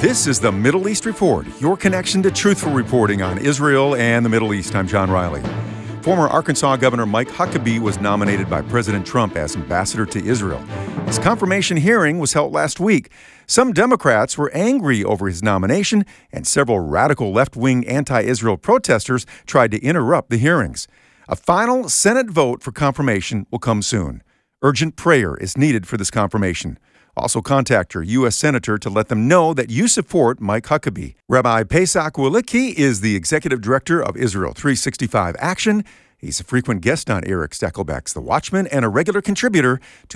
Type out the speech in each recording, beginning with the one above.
This is the Middle East Report, your connection to truthful reporting on Israel and the Middle East. I'm John Riley. Former Arkansas Governor Mike Huckabee was nominated by President Trump as ambassador to Israel. His confirmation hearing was held last week. Some Democrats were angry over his nomination, and several radical left-wing anti-Israel protesters tried to interrupt the hearings. A final Senate vote for confirmation will come soon. Urgent prayer is needed for this confirmation. Also contact your U.S. Senator to let them know that you support Mike Huckabee. Rabbi Pesach Walicki is the Executive Director of Israel 365 Action. He's a frequent guest on Eric Stackelbeck's The Watchman and a regular contributor to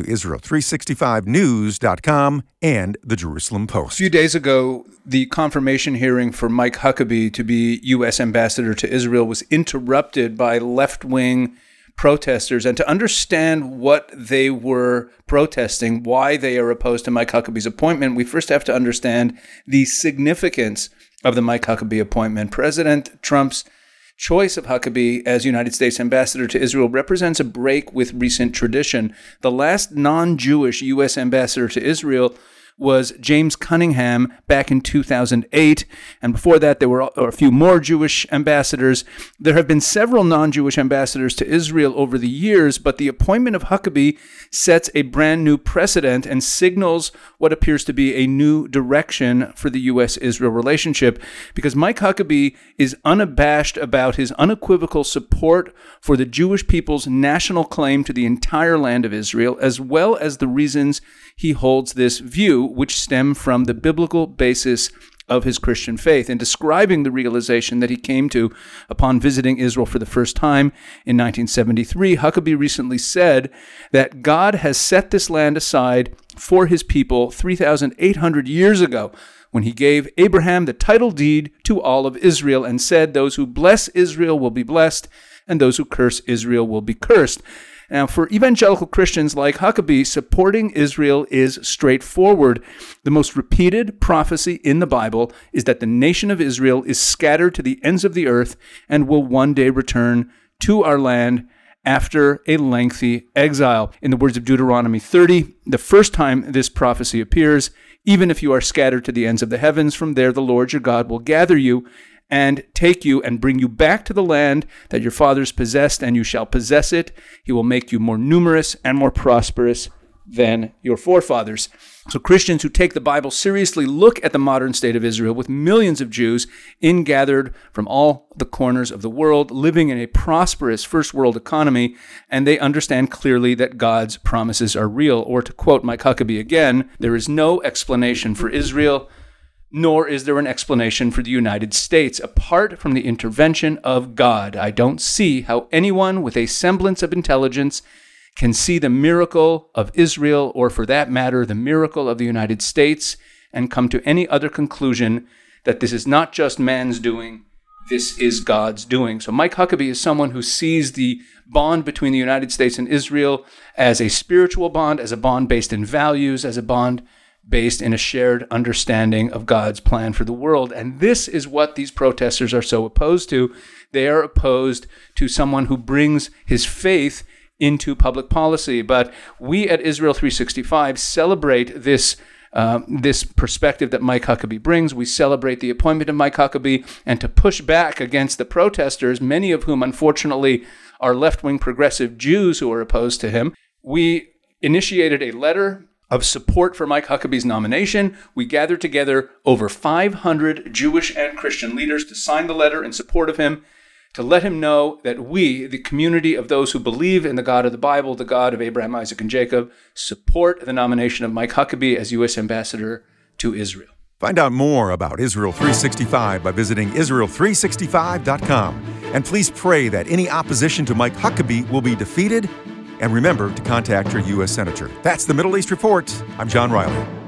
Israel365News.com and the Jerusalem Post. A few days ago, the confirmation hearing for Mike Huckabee to be U.S. Ambassador to Israel was interrupted by left-wing protesters. And to understand what they were protesting, why they are opposed to Mike Huckabee's appointment, we first have to understand the significance of the Mike Huckabee appointment. President Trump's choice of Huckabee as United States ambassador to Israel represents a break with recent tradition. The last non-Jewish U.S. ambassador to Israel was James Cunningham back in 2008. And before that, there were a few more Jewish ambassadors. There have been several non-Jewish ambassadors to Israel over the years, but the appointment of Huckabee sets a brand new precedent and signals what appears to be a new direction for the U.S.-Israel relationship, because Mike Huckabee is unabashed about his unequivocal support for the Jewish people's national claim to the entire land of Israel, as well as the reasons he holds this view, which stem from the biblical basis of his Christian faith. In describing the realization that he came to upon visiting Israel for the first time in 1973, Huckabee recently said that God has set this land aside for his people 3,800 years ago, when he gave Abraham the title deed to all of Israel and said, "Those who bless Israel will be blessed, and those who curse Israel will be cursed." Now, for evangelical Christians like Huckabee, supporting Israel is straightforward. The most repeated prophecy in the Bible is that the nation of Israel is scattered to the ends of the earth and will one day return to our land after a lengthy exile. In the words of Deuteronomy 30, the first time this prophecy appears, "Even if you are scattered to the ends of the heavens, from there the Lord your God will gather you and take you and bring you back to the land that your fathers possessed, and you shall possess it. He will make you more numerous and more prosperous than your forefathers." So Christians who take the Bible seriously look at the modern state of Israel with millions of Jews ingathered from all the corners of the world, living in a prosperous first world economy, and they understand clearly that God's promises are real. Or to quote Mike Huckabee again, "There is no explanation for Israel, nor is there an explanation for the United States apart from the intervention of God. I don't see how anyone with a semblance of intelligence can see the miracle of Israel, or for that matter, the miracle of the United States, and come to any other conclusion that this is not just man's doing, this is God's doing." So Mike Huckabee is someone who sees the bond between the United States and Israel as a spiritual bond, as a bond based in values, as a bond based in a shared understanding of God's plan for the world. And this is what these protesters are so opposed to. They are opposed to someone who brings his faith into public policy. But we at Israel 365 celebrate this perspective that Mike Huckabee brings. We celebrate the appointment of Mike Huckabee, and to push back against the protesters, many of whom unfortunately are left-wing progressive Jews who are opposed to him, we initiated a letter of support for Mike Huckabee's nomination. We gathered together over 500 Jewish and Christian leaders to sign the letter in support of him, to let him know that we, the community of those who believe in the God of the Bible, the God of Abraham, Isaac, and Jacob, support the nomination of Mike Huckabee as U.S. ambassador to Israel. Find out more about Israel 365 by visiting Israel365.com. And please pray that any opposition to Mike Huckabee will be defeated. And remember to contact your U.S. Senator. That's the Middle East Report. I'm John Riley.